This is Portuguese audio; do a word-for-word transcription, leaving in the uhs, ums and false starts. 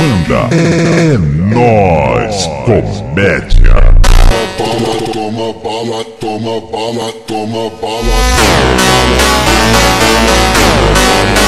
manda. É nóis, comédia. Bala, toma bala, toma bala, toma bala, toma bala, toma bala, toma bala.